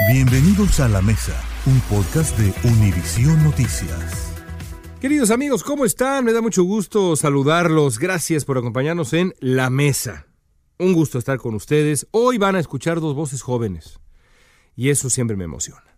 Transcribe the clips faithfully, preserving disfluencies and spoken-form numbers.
Bienvenidos a La Mesa, un podcast de Univisión Noticias. Queridos amigos, ¿cómo están? Me da mucho gusto saludarlos. Gracias por acompañarnos en La Mesa. Un gusto estar con ustedes. Hoy van a escuchar dos voces jóvenes y eso siempre me emociona.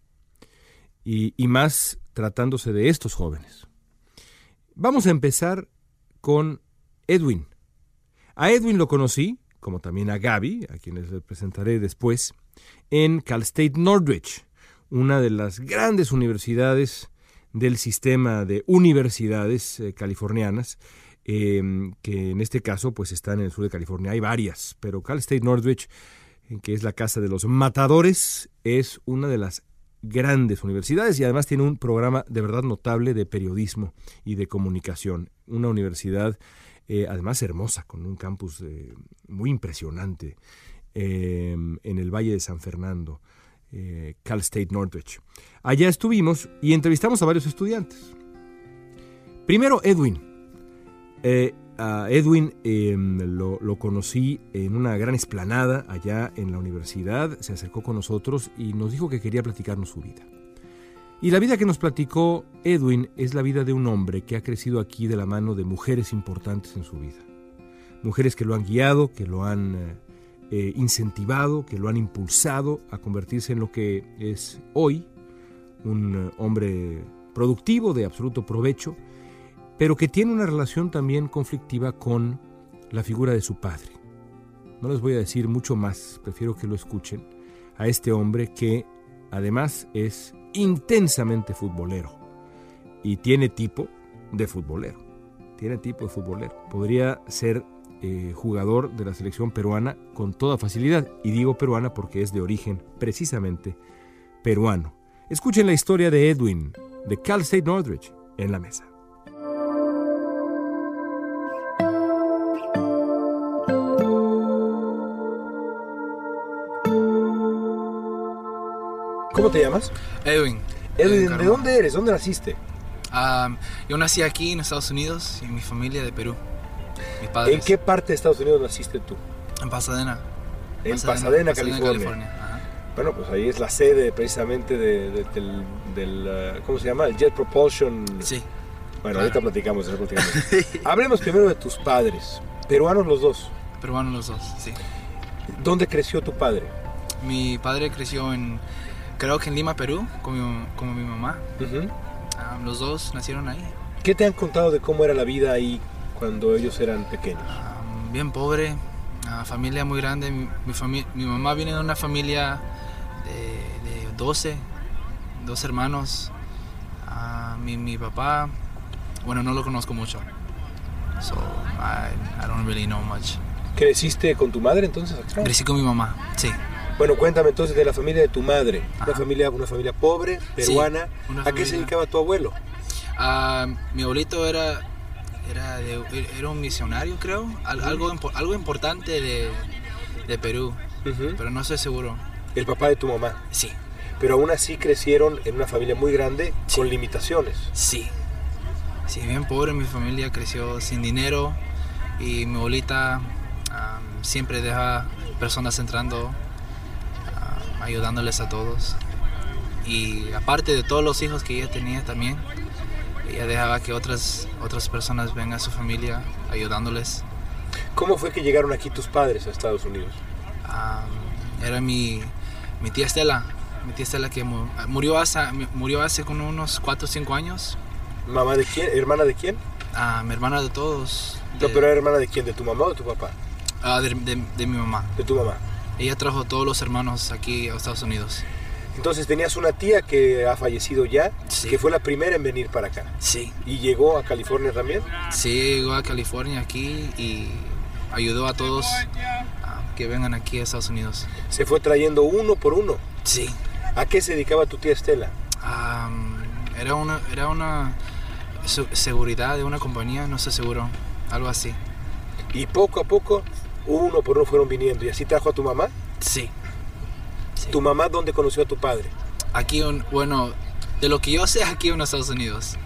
Y, y más tratándose de estos jóvenes. Vamos a empezar con Edwin. A Edwin lo conocí, como también a Gaby, a quienes les presentaré después, en Cal State Northridge, una de las grandes universidades del sistema de universidades eh, californianas, eh, que en este caso pues están en el sur de California. Hay varias, pero Cal State Northridge, que es la casa de los matadores, es una de las grandes universidades y además tiene un programa de verdad notable de periodismo y de comunicación. Una universidad eh, además hermosa, con un campus eh, muy impresionante eh, en el Valle de San Fernando, eh, Cal State Northridge. Allá estuvimos y entrevistamos a varios estudiantes. Primero Edwin. Eh, a Edwin eh, lo, lo conocí en una gran explanada allá en la universidad. Se acercó con nosotros y nos dijo que quería platicarnos su vida. Y la vida que nos platicó Edwin es la vida de un hombre que ha crecido aquí de la mano de mujeres importantes en su vida. Mujeres que lo han guiado, que lo han eh, incentivado, que lo han impulsado a convertirse en lo que es hoy, un hombre productivo, de absoluto provecho, pero que tiene una relación también conflictiva con la figura de su padre. No les voy a decir mucho más, prefiero que lo escuchen, a este hombre que además es intensamente futbolero y tiene tipo de futbolero, tiene tipo de futbolero. Podría ser eh, jugador de la selección peruana con toda facilidad, y digo peruana porque es de origen precisamente peruano. Escuchen la historia de Edwin, de Cal State Northridge, en La Mesa. ¿Cómo te llamas? Edwin. Edwin, ¿de dónde eres? ¿Dónde naciste? Um, yo nací aquí en Estados Unidos y mi familia de Perú. Mis padres. ¿En qué parte de Estados Unidos naciste tú? En Pasadena. En Pasadena, Pasadena, Pasadena California. California. Ajá. Bueno, pues ahí es la sede precisamente de, de, del, del uh, ¿cómo se llama? El Jet Propulsion. Sí. Bueno, claro. ahorita platicamos, ahorita platicamos. Hablemos primero de tus padres. Peruanos los dos. Peruanos los dos, sí. ¿Dónde creció tu padre? Mi padre creció en, creo que en Lima, Perú, como mi, como mi mamá. Uh-huh. Um, los dos nacieron ahí. ¿Qué te han contado de cómo era la vida ahí cuando ellos eran pequeños? Um, bien pobre, uh, familia muy grande. Mi, mi, fami- mi mamá viene de una familia de, de doce, dos hermanos. Uh, mi, mi papá, bueno, no lo conozco mucho. So, I, I don't really know much. ¿Creciste con tu madre entonces? Crecí con mi mamá, sí. Bueno, cuéntame entonces de la familia de tu madre. Ajá. Una familia, una familia pobre, peruana. Sí, una ¿A qué familia. se dedicaba tu abuelo? Uh, mi abuelito era, era, de, era un misionario, creo. Al, algo, algo importante de, de Perú, Uh-huh. pero no estoy seguro. El papá de tu mamá. Sí, Pero aún así crecieron en una familia muy grande, Sí. con limitaciones. sí. Sí, bien pobre. Mi familia creció sin dinero y mi abuelita um, siempre deja personas entrando, um, ayudándoles a todos. Y aparte de todos los hijos que ella tenía también, ella dejaba que otras, otras personas vengan a su familia ayudándoles. ¿Cómo fue que llegaron aquí tus padres a Estados Unidos? Um, era mi, mi tía Estela, mi tía Estela que mu- murió hace, murió hace con unos cuatro o cinco años. ¿Mamá de quién? ¿Hermana de quién? Uh, mi hermana de todos. No, De, pero ¿era hermana de quién? ¿De tu mamá o de tu papá? uh, de, de, de mi mamá. De tu mamá. Ella trajo todos los hermanos aquí a Estados Unidos. Entonces tenías una tía que ha fallecido ya, Sí. que fue la primera en venir para acá. Sí, ¿Y llegó a California también? sí, llegó a California aquí y ayudó a todos uh, que vengan aquí a Estados Unidos. Se fue trayendo uno por uno. Sí. ¿A qué se dedicaba tu tía Estela? Um, era una, era una su- seguridad de una compañía, no estoy seguro, algo así. Y poco a poco, uno por uno fueron viniendo. ¿Y así trajo a tu mamá? Sí. Sí. ¿Tu mamá dónde conoció a tu padre? Aquí, un, bueno, de lo que yo sé, aquí en los Estados Unidos.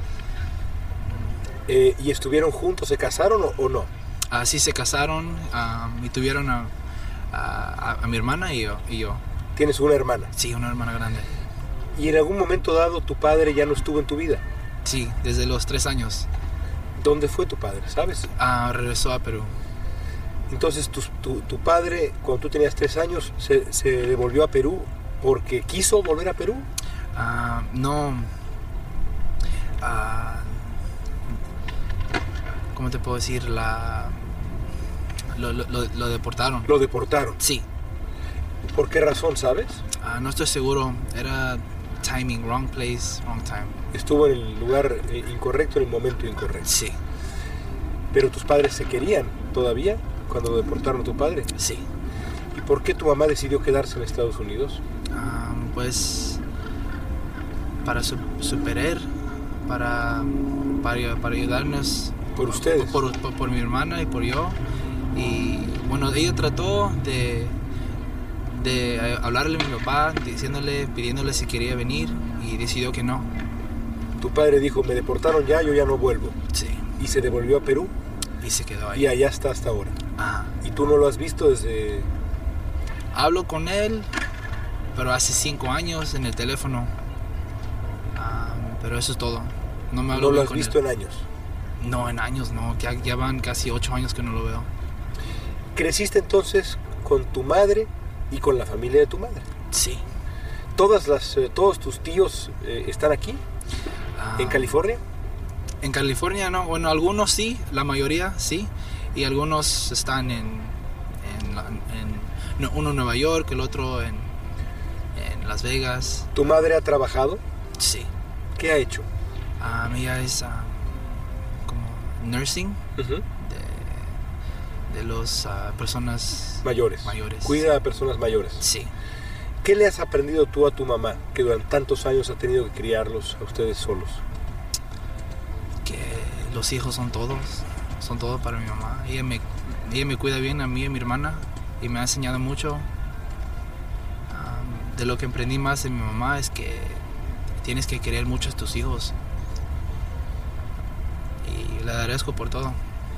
Eh, ¿Y estuvieron juntos? ¿Se casaron o, o no? Así se casaron um, y tuvieron a, a, a mi hermana y yo. Y yo. Tienes una hermana. Sí, una hermana grande. ¿Y en algún momento dado tu padre ya no estuvo en tu vida? Sí, desde los tres años. ¿Dónde fue tu padre, sabes? Ah, regresó a Perú. Entonces tu, tu, tu padre, cuando tú tenías tres años, se, se devolvió a Perú porque quiso volver a Perú. Ah, no. Ah, ¿Cómo te puedo decir? La, lo, lo, lo deportaron. Lo deportaron. Sí. ¿Por qué razón, sabes? Ah, no estoy seguro. Era timing, wrong place, wrong time. Estuvo en el lugar eh, incorrecto, en el momento incorrecto. Sí. ¿Pero tus padres se querían todavía cuando deportaron a tu padre? Sí. ¿Y por qué tu mamá decidió quedarse en Estados Unidos? Ah, pues para su, superar, para, para, para ayudarnos. ¿Por ustedes? Por, por, por mi hermana y por yo. Y bueno, ella trató de, de hablarle a mi papá, diciéndole, pidiéndole si quería venir, y decidió que no. Tu padre dijo, me deportaron ya, yo ya no vuelvo. Sí. Y se devolvió a Perú. Y se quedó ahí. Y allá está hasta ahora. Ajá. ¿Y tú no lo has visto desde...? Hablo con él, pero hace cinco años en el teléfono. Ah, pero eso es todo. No me hablo ¿No lo bien has con visto él. en años? No, en años no. Ya, ya van casi ocho años que no lo veo. ¿Creciste entonces con tu madre y con la familia de tu madre? Sí. ¿Todas las, eh, ¿Todos tus tíos eh, están aquí? Ah, ¿En California? En California no. Bueno, algunos sí, la mayoría sí. Y algunos están en... en, la- en- no, uno en Nueva York, el otro en, en Las Vegas. ¿Tu madre ha trabajado? Sí. ¿Qué ha hecho? Ah, ella es ah, como nursing Ujú. de, de las personas Mayores. mayores. Cuida a personas mayores. Sí. ¿Qué le has aprendido tú a tu mamá, que durante tantos años ha tenido que criarlos a ustedes solos? Que los hijos son todos, son todo para mi mamá. Ella me, ella me cuida bien a mí y a mi hermana y me ha enseñado mucho. Um, de lo que aprendí más de mi mamá es que tienes que querer mucho a tus hijos. Y le agradezco por todo.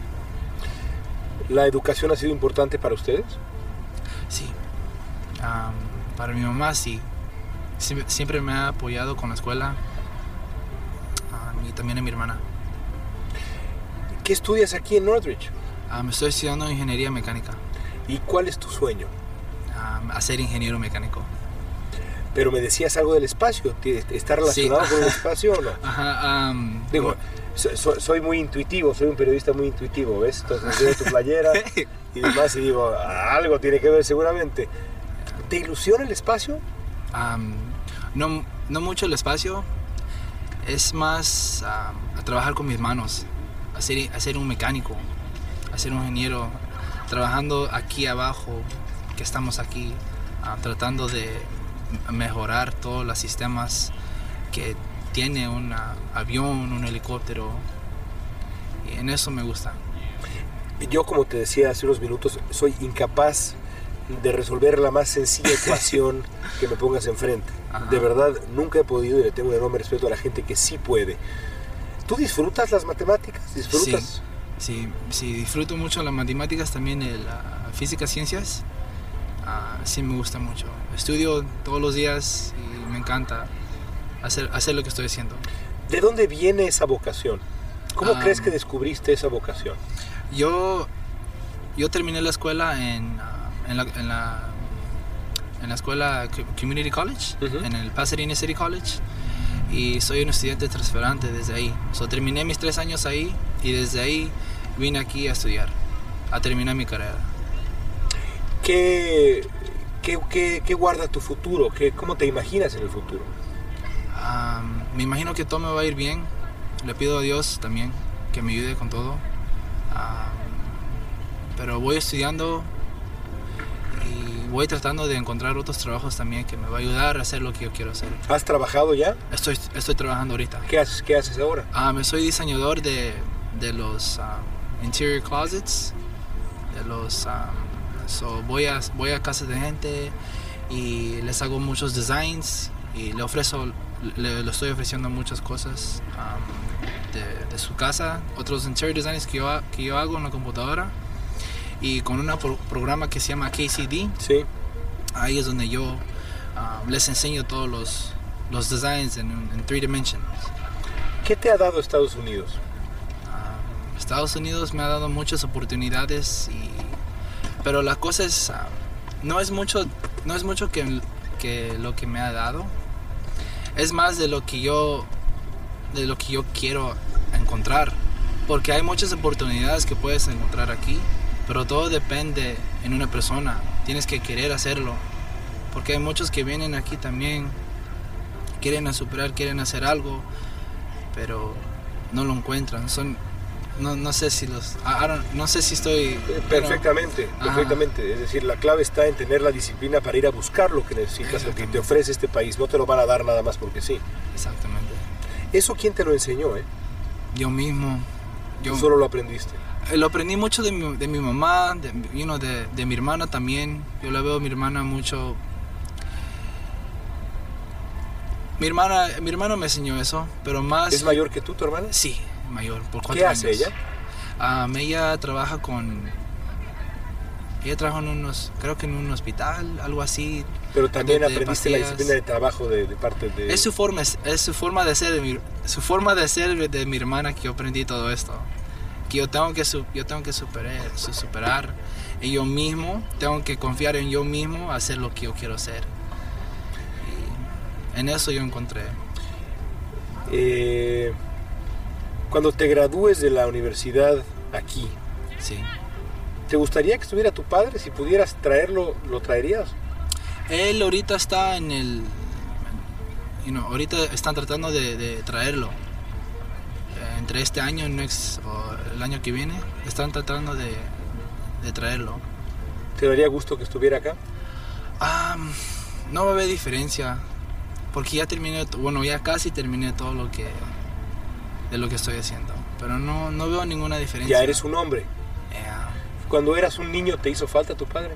¿La educación ha sido importante para ustedes? Sí. Um, para mi mamá sí. Siempre, siempre me ha apoyado con la escuela. Um, y también a mi hermana. ¿Qué estudias aquí en Northridge? Um, estoy estudiando ingeniería mecánica. ¿Y cuál es tu sueño? Um, a ser ingeniero mecánico. Pero me decías algo del espacio. ¿Está relacionado Sí. con el espacio o no? Ajá. Um, Digo, so- so- soy muy intuitivo, soy un periodista muy intuitivo, ¿ves? Entonces veo tu playera y demás y digo, algo tiene que ver seguramente. ¿Te ilusiona el espacio? um, no, no mucho el espacio. Es más um, a trabajar con mis manos. A ser, a ser un mecánico. A ser un ingeniero. Trabajando aquí abajo, que estamos aquí, uh, tratando de mejorar todos los sistemas que tiene un avión, un helicóptero, y en eso me gusta. Yo, como te decía hace unos minutos, soy incapaz de resolver la más sencilla ecuación que me pongas enfrente. Ajá. De verdad, nunca he podido y le tengo un enorme respeto a la gente que sí puede. ¿Tú disfrutas las matemáticas? ¿Disfrutas? Sí, sí, sí, disfruto mucho las matemáticas, también el, uh, física, ciencias. Uh, sí me gusta mucho. Estudio todos los días y me encanta hacer, hacer lo que estoy haciendo. ¿De dónde viene esa vocación? ¿Cómo Um, crees que descubriste esa vocación? Yo, yo terminé la escuela en, uh, en, la, en, la, en la escuela Community College, Ujú. en el Pasadena City College, y soy un estudiante transferente desde ahí. So, terminé mis tres años ahí y desde ahí vine aquí a estudiar, a terminar mi carrera. ¿Qué, qué, qué, qué guarda tu futuro? ¿Qué, ¿Cómo te imaginas en el futuro? Um, me imagino que todo me va a ir bien. Le pido a Dios también que me ayude con todo. Um, pero voy estudiando y voy tratando de encontrar otros trabajos también que me va a ayudar a hacer lo que yo quiero hacer. ¿Has trabajado ya? Estoy, estoy trabajando ahorita. ¿Qué haces, qué haces ahora? Um, soy diseñador de, de los um, interior closets. De los, um, so voy, a, voy a casas de gente y les hago muchos designs y le ofrezo, le, le estoy ofreciendo muchas cosas um, de, de su casa, otros interior designs que yo, que yo hago en la computadora, y con un pro, programa que se llama K C D. Sí. Ahí es donde yo um, les enseño todos los, los designs en, en three dimensions. ¿Qué te ha dado Estados Unidos? Um, Estados Unidos me ha dado muchas oportunidades, y, pero la cosa es, uh, no es mucho, no es mucho que, que lo que me ha dado, es más de lo que yo, de lo que yo quiero encontrar, porque hay muchas oportunidades que puedes encontrar aquí, pero todo depende en una persona. Tienes que querer hacerlo, porque hay muchos que vienen aquí también, quieren superar, quieren hacer algo, pero no lo encuentran. Son, no, no sé si los, I don't, no sé si estoy perfectamente, pero, perfectamente. Ajá. Es decir, la clave está en tener la disciplina para ir a buscar lo que necesitas, lo que te ofrece este país. No te lo van a dar nada más porque sí. Exactamente. ¿Eso quién te lo enseñó, eh? Yo mismo. Yo ¿Tú solo lo aprendiste? Lo aprendí mucho de mi, de mi mamá, de, you know, de, de mi hermana también. Yo la veo a mi hermana mucho. Mi hermana, mi hermano me enseñó eso, pero más... ¿Es mayor que tú, tu hermana? Sí, mayor, por cuatro ¿Qué años. hace ella? Um, ella trabaja con... Ella trabaja en unos, creo que en un hospital, algo así. Pero también de, de aprendiste pastillas. La disciplina de trabajo de, de parte de... Es su forma, es, es su forma de ser de mi, su forma de ser de mi hermana que yo aprendí todo esto. Que yo tengo que, yo tengo que superar, superar y yo mismo, tengo que confiar en yo mismo, hacer lo que yo quiero hacer. Y en eso yo encontré. Eh, cuando te gradúes de la universidad aquí, sí. ¿te gustaría que estuviera tu padre? Si pudieras traerlo, ¿lo traerías? Él ahorita está en el... You know, ahorita están tratando de, de traerlo. Entre este año next, o el año que viene, están tratando de, de traerlo. ¿Te daría gusto que estuviera acá? Um, no va a haber diferencia, porque ya terminé, bueno, ya casi terminé todo lo que, de lo que estoy haciendo, pero no, no veo ninguna diferencia. Ya eres un hombre. Yeah. Cuando eras un niño, ¿te hizo falta tu padre?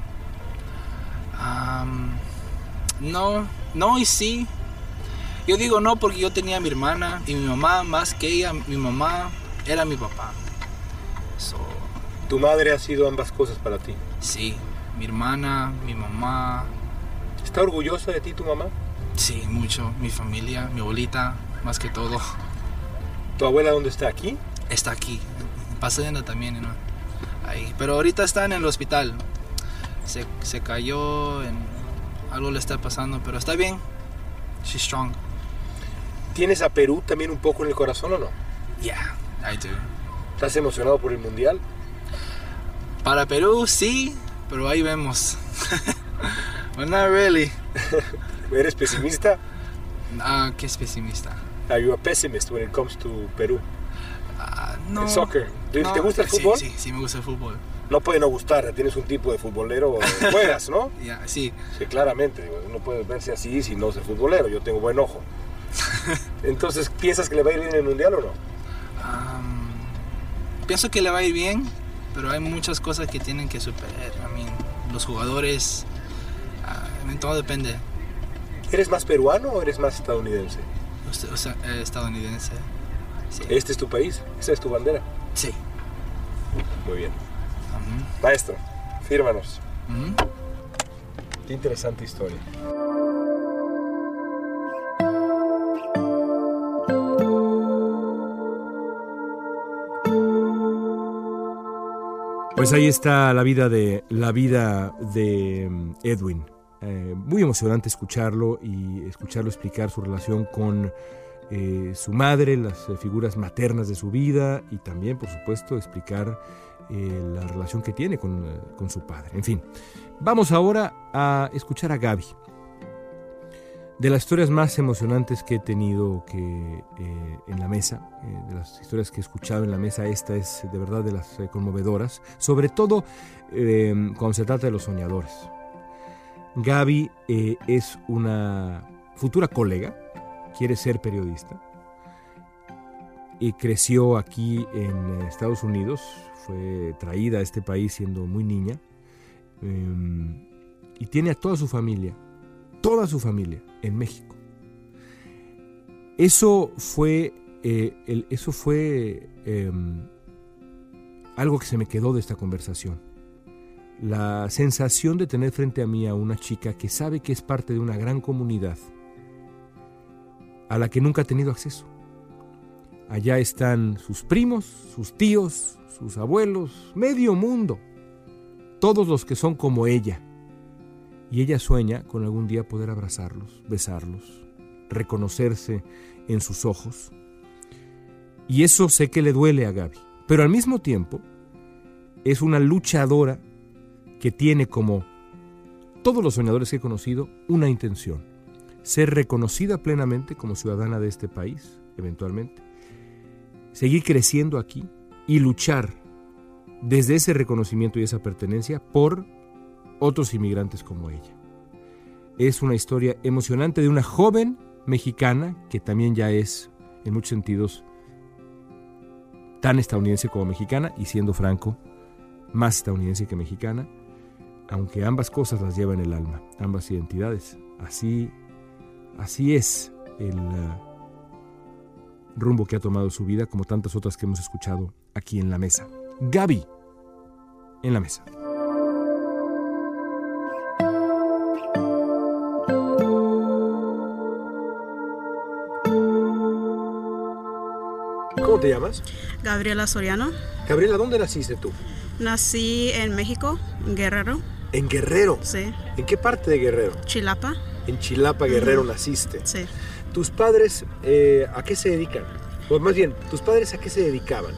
Um, no, no y sí. Yo digo no porque yo tenía a mi hermana y mi mamá, más que ella, mi mamá era mi papá. So, ¿Tu madre ha sido ambas cosas para ti? Sí, mi hermana, mi mamá. ¿Está orgullosa de ti tu mamá? Sí, mucho. Mi familia, mi abuelita, más que todo. ¿Tu abuela dónde está? ¿Aquí? Está aquí, en Pasadena también, ¿no? Ahí. Pero ahorita está en el hospital. Se, se cayó, en, algo le está pasando, pero está bien. She's strong. ¿Tienes a Perú también un poco en el corazón o no? Yeah, I do. ¿Estás emocionado por el mundial? Para Perú sí, pero ahí vemos. But not really. ¿Eres pesimista? Ah, ¿qué es pesimista? Are you a pessimist when it comes to Perú? Uh, no. ¿El soccer? ¿Te, no. ¿Te gusta el fútbol? Sí, sí, sí me gusta el fútbol. No puede no gustar, tienes un tipo de futbolero, juegas, ¿no? Yeah, sí. Sí, claramente, uno puede verse así si no es el futbolero, yo tengo buen ojo. Entonces, ¿piensas que le va a ir bien en el mundial o no? Um, pienso que le va a ir bien, pero hay muchas cosas que tienen que superar. I mean, los jugadores, uh, I mean, todo depende. ¿Eres más peruano o eres más estadounidense? Usted, o sea, eh, estadounidense. Sí. ¿Este es tu país? ¿Esa es tu bandera? Sí. Muy bien. Uh-huh. Maestro, fírmanos. Uh-huh. Qué interesante historia. Pues ahí está la vida de, la vida de Edwin. Eh, muy emocionante escucharlo y escucharlo explicar su relación con eh, su madre, las eh, figuras maternas de su vida y también, por supuesto, explicar eh, la relación que tiene con, eh, con su padre. En fin, vamos ahora a escuchar a Gaby. De las historias más emocionantes que he tenido que, eh, en la mesa, eh, de las historias que he escuchado en la mesa, esta es de verdad de las eh, conmovedoras, sobre todo eh, cuando se trata de los soñadores. Gaby eh, es una futura colega, quiere ser periodista, y creció aquí en Estados Unidos, fue traída a este país siendo muy niña, eh, y tiene a toda su familia, toda su familia en México. Eso fue, eh, el, eso fue eh, algo que se me quedó de esta conversación. la sensación de tener frente a mí a una chica que sabe que es parte de una gran comunidad a la que nunca ha tenido acceso. Allá están sus primos, sus tíos, sus abuelos, medio mundo, todos los que son como ella. Y ella sueña con algún día poder abrazarlos, besarlos, reconocerse en sus ojos. Y eso sé que le duele a Gaby, pero al mismo tiempo es una luchadora que tiene, como todos los soñadores que he conocido, una intención: ser reconocida plenamente como ciudadana de este país, eventualmente, seguir creciendo aquí y luchar desde ese reconocimiento y esa pertenencia por otros inmigrantes como ella. Es una historia emocionante de una joven mexicana que también ya es, en muchos sentidos, tan estadounidense como mexicana, y siendo franco, más estadounidense que mexicana, aunque ambas cosas las lleva en el alma, ambas identidades. Así, así es el uh, rumbo que ha tomado su vida, como tantas otras que hemos escuchado aquí en la mesa. Gaby, en la mesa. ¿Cómo te llamas? Gabriela Soriano. Gabriela, ¿dónde naciste tú? Nací en México, en Guerrero. ¿En Guerrero? Sí. ¿En qué parte de Guerrero? Chilapa. En Chilapa, Guerrero, uh-huh. Naciste. Sí. ¿Tus padres eh, a qué se dedican? O más bien, ¿tus padres a qué se dedicaban?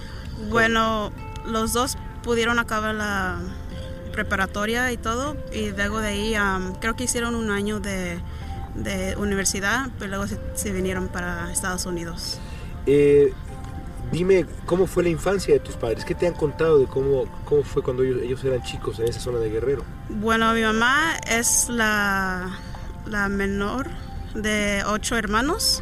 Bueno, los dos pudieron acabar la preparatoria y todo, y luego de ahí um, creo que hicieron un año de, de universidad, pero luego se, se vinieron para Estados Unidos. Eh, dime, ¿cómo fue la infancia de tus padres? ¿Qué te han contado de cómo, cómo fue cuando ellos, ellos eran chicos en esa zona de Guerrero? Bueno, mi mamá es la, la menor de ocho hermanos,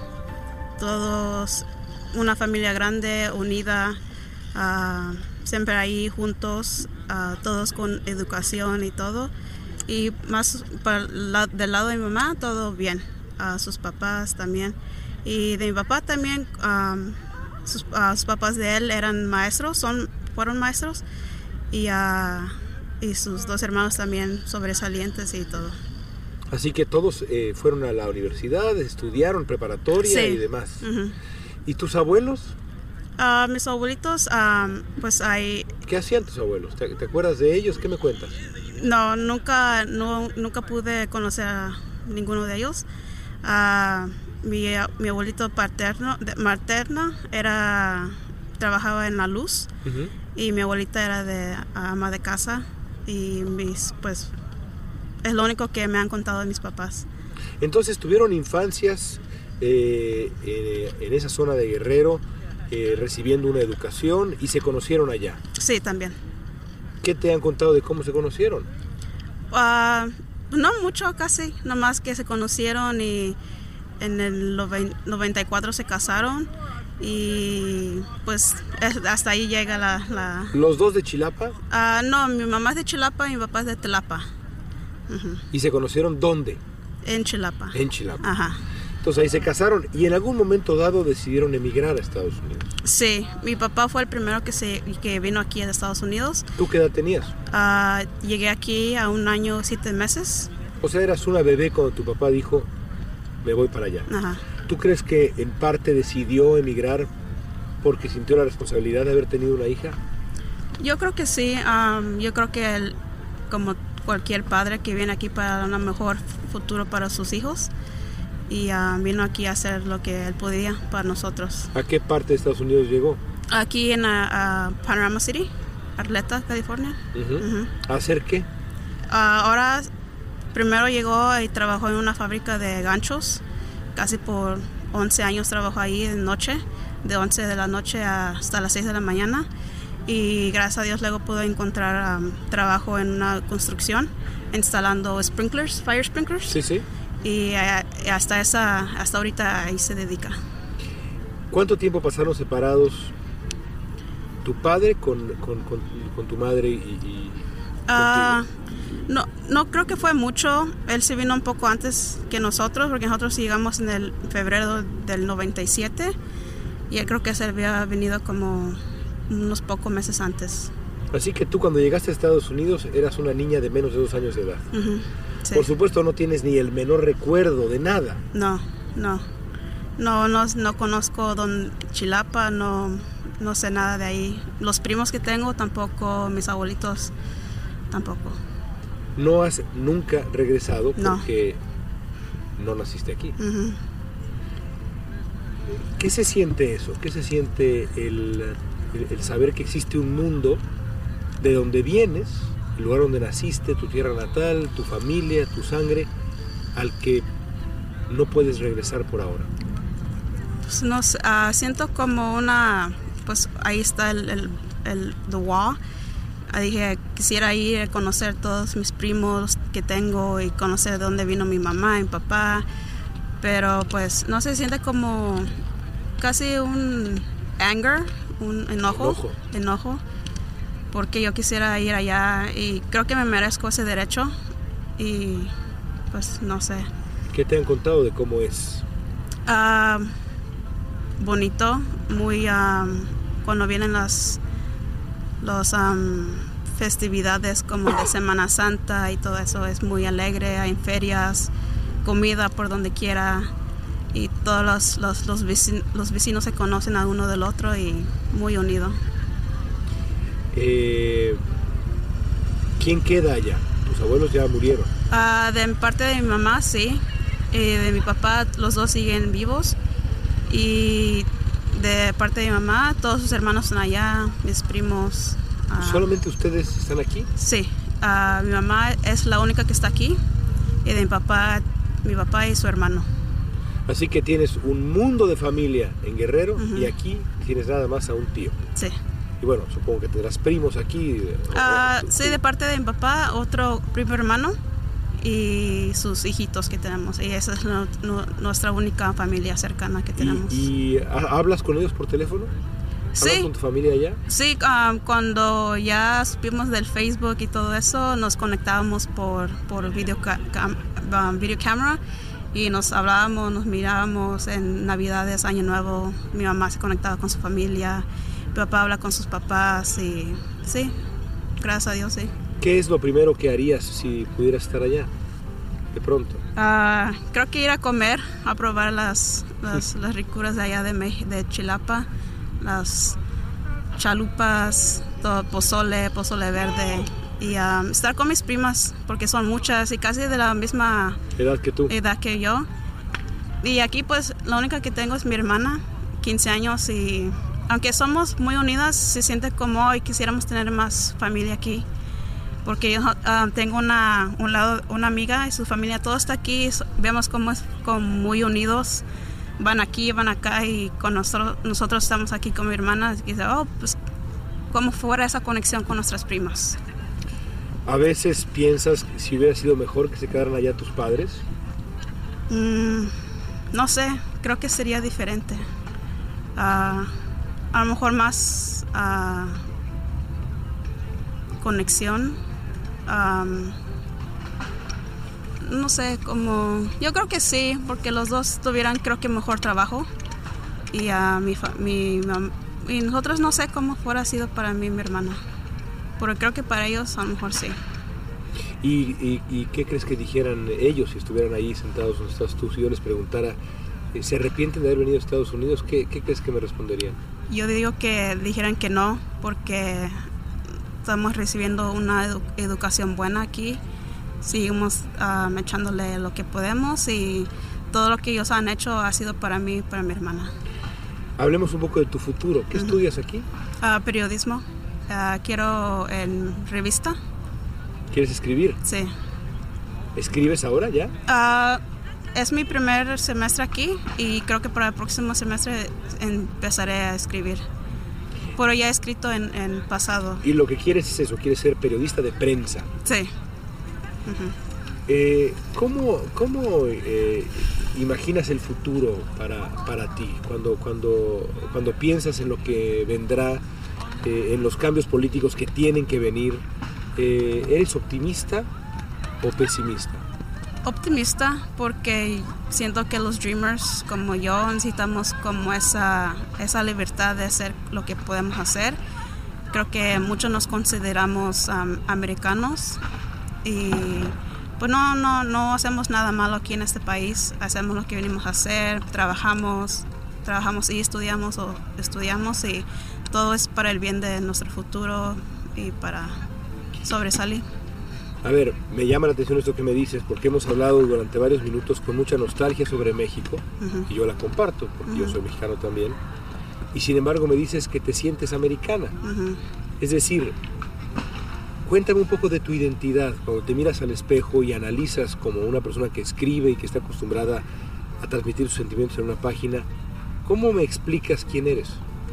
todos una familia grande, unida, uh, siempre ahí juntos, uh, todos con educación y todo. Y más para la, del lado de mi mamá, todo bien, uh, sus papás también. Y de mi papá también, um, sus, uh, sus papás de él eran maestros, son, fueron maestros, y, uh, y sus dos hermanos también sobresalientes y todo. Así que todos eh, fueron a la universidad, estudiaron preparatoria, sí, y demás. Uh-huh. ¿Y tus abuelos? Uh, mis abuelitos, um, pues hay... ¿Qué hacían tus abuelos? ¿Te, ¿Te acuerdas de ellos? ¿Qué me cuentas? No, nunca, no, nunca pude conocer a ninguno de ellos. Uh, Mi, mi abuelito paterno, materno era, trabajaba en la luz, uh-huh. y mi abuelita era de ama de casa, y mis, pues es lo único que me han contado de mis papás. Entonces tuvieron infancias eh, eh, en esa zona de Guerrero, eh, recibiendo una educación, y se conocieron allá. Sí, también. ¿Qué te han contado de cómo se conocieron? Uh, no mucho, casi, nomás que se conocieron y en el noventa y cuatro se casaron, y pues hasta ahí llega la... la... ¿Los dos de Chilapa? Uh, no, mi mamá es de Chilapa y mi papá es de Telapa. Uh-huh. ¿Y se conocieron dónde? En Chilapa. En Chilapa. Ajá. Entonces ahí se casaron, y en algún momento dado decidieron emigrar a Estados Unidos. Sí, mi papá fue el primero que, se, que vino aquí a Estados Unidos. ¿Tú qué edad tenías? Uh, llegué aquí a un año, siete meses. O sea, eras una bebé cuando tu papá dijo: me voy para allá. Ajá. ¿Tú crees que en parte decidió emigrar porque sintió la responsabilidad de haber tenido una hija? Yo creo que sí. Um, yo creo que él, como cualquier padre que viene aquí para un mejor futuro para sus hijos, y uh, vino aquí a hacer lo que él podía para nosotros. ¿A qué parte de Estados Unidos llegó? Aquí en uh, uh, Panorama City, Arleta, California. Uh-huh. Uh-huh. ¿A hacer qué? Uh, ahora... Primero llegó y trabajó en una fábrica de ganchos. Casi por once años trabajó ahí de noche, de once de la noche hasta las seis de la mañana. Y gracias a Dios luego pudo encontrar um, trabajo en una construcción, instalando sprinklers, fire sprinklers. Sí, sí. Y uh, hasta, esa, hasta ahorita ahí se dedica. ¿Cuánto tiempo pasaron separados tu padre con, con, con, con tu madre y, y uh, No, no creo que fue mucho. Él se vino un poco antes que nosotros, porque nosotros llegamos en el febrero del noventa y siete, y él creo que se había venido como unos pocos meses antes. Así que tú cuando llegaste a Estados Unidos eras una niña de menos de dos años de edad. Uh-huh. Sí. Por supuesto no tienes ni el menor recuerdo de nada. No, no. No, no, no conozco don Chilapa, no, no sé nada de ahí. Los primos que tengo tampoco, mis abuelitos tampoco. No has nunca regresado porque no, no naciste aquí. Uh-huh. ¿Qué se siente eso? ¿Qué se siente el, el, el saber que existe un mundo de donde vienes, el lugar donde naciste, tu tierra natal, tu familia, tu sangre, al que no puedes regresar por ahora? Pues no sé, uh, siento como una, pues ahí está el, el, el the wall. Uh, dije, quisiera ir a conocer todos mis primos que tengo y conocer de dónde vino mi mamá y mi papá, pero pues no se siente como casi un anger, un enojo, enojo, enojo, porque yo quisiera ir allá y creo que me merezco ese derecho y pues no sé. ¿Qué te han contado de cómo es? Uh, bonito, muy um, cuando vienen las los um, festividades como de Semana Santa y todo eso es muy alegre, hay ferias, comida por donde quiera y todos los, los, los, vecinos, los vecinos se conocen a uno del otro y muy unido. Eh, ¿Quién queda allá? ¿Tus abuelos ya murieron? Uh, de parte de mi mamá, sí. Eh, de mi papá, los dos siguen vivos. Y de parte de mi mamá, todos sus hermanos están allá, mis primos. Uh, ¿Solamente ustedes están aquí? Sí. Uh, mi mamá es la única que está aquí. Y de mi papá, mi papá y su hermano. Así que tienes un mundo de familia en Guerrero, uh-huh, y aquí tienes nada más a un tío. Sí. Y bueno, supongo que tendrás primos aquí. Uh, sí, de parte de mi papá, otro primo hermano y sus hijitos que tenemos. Y esa es no, no, nuestra única familia cercana que tenemos. ¿Y, y hablas con ellos por teléfono? Sí. ¿Hablas con tu familia allá? Sí, um, cuando ya supimos del Facebook y todo eso, nos conectábamos por, por video, cam, um, video camera y nos hablábamos, nos mirábamos en Navidades, Año Nuevo. Mi mamá se conectaba con su familia. Mi papá habla con sus papás y sí, gracias a Dios, sí. ¿Qué es lo primero que harías si pudieras estar allá, de pronto? Uh, creo que ir a comer, a probar las, las, las ricuras de allá de, de Chilapa, las chalupas, todo pozole, pozole verde y um, estar con mis primas, porque son muchas y casi de la misma edad que tú. Edad que yo. Y aquí pues la única que tengo es mi hermana, quince años y... Aunque somos muy unidas, se siente como hoy quisiéramos tener más familia aquí. Porque yo uh, tengo una, un lado, una amiga y su familia, todo está aquí. Vemos cómo es como muy unidos. Van aquí, van acá y con nosotros, nosotros estamos aquí con mi hermana. Y dice, oh, pues, como fuera esa conexión con nuestras primas. ¿A veces piensas que si hubiera sido mejor que se quedaran allá tus padres? Mm, no sé, creo que sería diferente. Uh, A lo mejor más uh, conexión. Um, no sé, como... Yo creo que sí, porque los dos tuvieran, creo que, mejor trabajo. Y, uh, mi, mi, y nosotros no sé cómo fuera sido para mí y mi hermana. Pero creo que para ellos a lo mejor sí. ¿Y, y, y qué crees que dijeran ellos si estuvieran ahí sentados donde estás tú? Si yo les preguntara, ¿se arrepienten de haber venido a Estados Unidos? ¿Qué, qué crees que me responderían? Yo digo que dijeran que no, porque estamos recibiendo una edu- educación buena aquí. Seguimos uh, echándole lo que podemos y todo lo que ellos han hecho ha sido para mí y para mi hermana. Hablemos un poco de tu futuro. ¿Qué uh-huh. estudias aquí? Uh, periodismo. Uh, quiero en revista. ¿Quieres escribir? Sí. ¿Escribes ahora ya? Uh, es mi primer semestre aquí y creo que para el próximo semestre empezaré a escribir. Pero ya he escrito en, en pasado. ¿Y lo que quieres es eso? ¿Quieres ser periodista de prensa? Sí. Uh-huh. Eh, ¿Cómo, cómo eh, imaginas el futuro para, para ti? Cuando, cuando, cuando piensas en lo que vendrá, eh, en los cambios políticos que tienen que venir, eh, ¿eres optimista o pesimista? Optimista, porque siento que los dreamers como yo necesitamos como esa, esa libertad de hacer lo que podemos hacer. creo que muchos nos consideramos um, americanos y pues no, no, no hacemos nada malo aquí en este país. Hacemos lo que venimos a hacer, trabajamos, trabajamos y estudiamos o estudiamos y todo es para el bien de nuestro futuro y para sobresalir. A ver, me llama la atención esto que me dices, porque hemos hablado durante varios minutos con mucha nostalgia sobre México, uh-huh. y yo la comparto, porque uh-huh. yo soy mexicano también, y sin embargo me dices que te sientes americana. Uh-huh. Es decir, cuéntame un poco de tu identidad, cuando te miras al espejo y analizas como una persona que escribe y que está acostumbrada a transmitir sus sentimientos en una página, ¿cómo me explicas quién eres?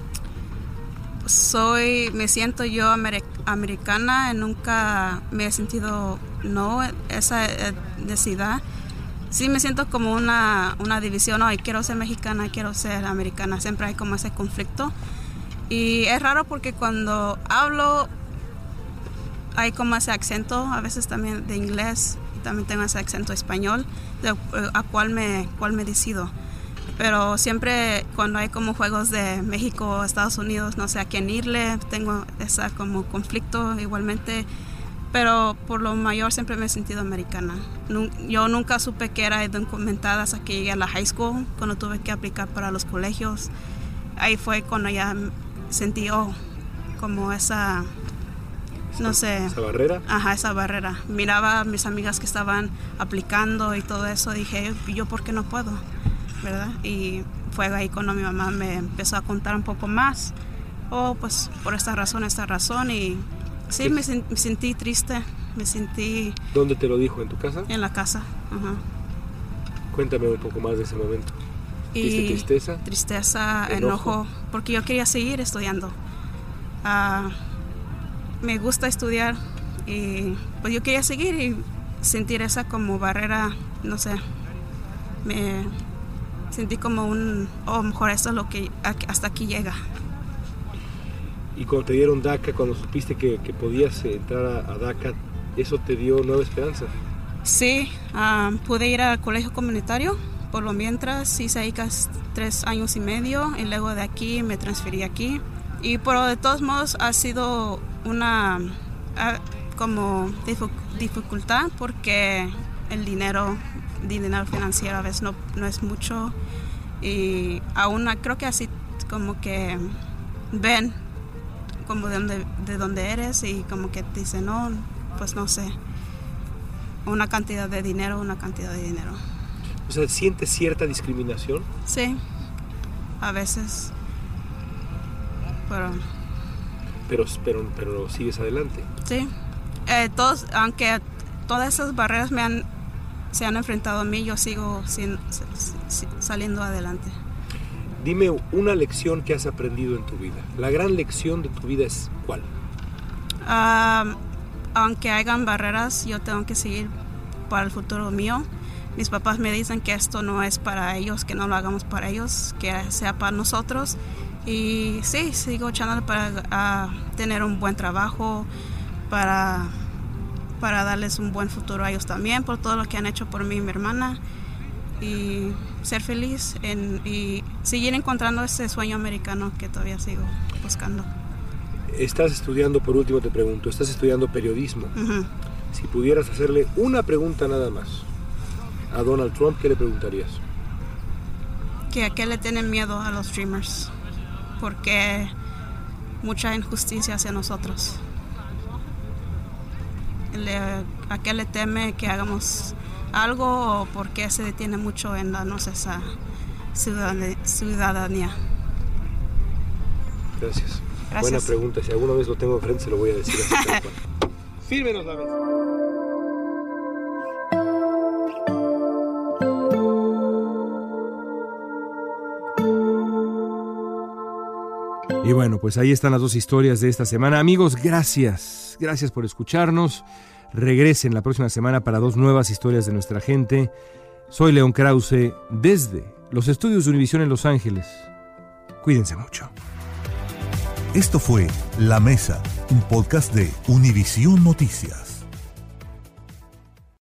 Soy, me siento yo amer, americana, nunca me he sentido no, esa necesidad. Sí me siento como una, una división, hoy quiero ser mexicana, quiero ser americana, siempre hay como ese conflicto. Y es raro porque cuando hablo hay como ese acento, a veces también de inglés, y también tengo ese acento español, de, a cuál me, cuál me decido. Pero siempre cuando hay como juegos de México, Estados Unidos, no sé a quién irle, tengo ese como conflicto igualmente. Pero por lo mayor siempre me he sentido americana. Yo nunca supe que era indocumentada hasta que llegué a la high school, cuando tuve que aplicar para los colegios. Ahí fue cuando ya sentí, oh, como esa, no sé. ¿Esa barrera? Ajá, esa barrera. Miraba a mis amigas que estaban aplicando y todo eso, dije, ¿yo por qué no puedo? ¿Verdad? Y fue ahí cuando mi mamá me empezó a contar un poco más. Oh, pues por esta razón, esta razón. Y sí, me, me sentí triste. Me sentí... ¿Dónde te lo dijo? ¿En tu casa? En la casa. Ajá. Cuéntame un poco más de ese momento. ¿Viste tristeza? Tristeza, enojo. enojo, porque yo quería seguir estudiando. Uh, me gusta estudiar y pues yo quería seguir y sentir esa como barrera, no sé, me sentí como un, oh, mejor esto es lo que hasta aquí llega. Y cuando te dieron DACA, cuando supiste que, que podías entrar a, a DACA, ¿eso te dio nueva esperanza? Sí, um, pude ir al colegio comunitario, por lo mientras hice ahí casi tres años y medio y luego de aquí me transferí aquí. Y pero de todos modos ha sido una uh, como dificultad porque el dinero, dinero financiero a veces no, no es mucho y aún creo que así como que ven como de dónde, de dónde eres y como que te dicen, no, pues no sé, una cantidad de dinero, una cantidad de dinero. O sea, ¿sientes cierta discriminación? Sí, a veces, pero... Pero, pero, pero sigues adelante. Sí, eh, todos, aunque todas esas barreras me han, se han enfrentado a mí, yo sigo sin, sin, saliendo adelante. Dime una lección que has aprendido en tu vida. La gran lección de tu vida es ¿cuál? Uh, aunque hayan barreras, yo tengo que seguir para el futuro mío. Mis papás me dicen que esto no es para ellos, que no lo hagamos para ellos, que sea para nosotros. Y sí, sigo echándole para uh, tener un buen trabajo, para, para darles un buen futuro a ellos también, por todo lo que han hecho por mí y mi hermana. Y ser feliz en, y seguir encontrando ese sueño americano que todavía sigo buscando. Estás estudiando, por último te pregunto, estás estudiando periodismo. Uh-huh. Si pudieras hacerle una pregunta nada más a Donald Trump, ¿qué le preguntarías? Que a qué le tienen miedo a los streamers, porque mucha injusticia hacia nosotros. Le, ¿A qué le teme que hagamos algo o por qué se detiene mucho en darnos esa ciudadanía? Gracias. Gracias. Buena pregunta. Si alguna vez lo tengo enfrente, se lo voy a decir así tal cual. Fírmenos la mesa. Y bueno, pues ahí están las dos historias de esta semana. Amigos, gracias. Gracias por escucharnos. Regresen la próxima semana para dos nuevas historias de nuestra gente. Soy León Krause desde los estudios de Univisión en Los Ángeles. Cuídense mucho. Esto fue La Mesa, un podcast de Univisión Noticias.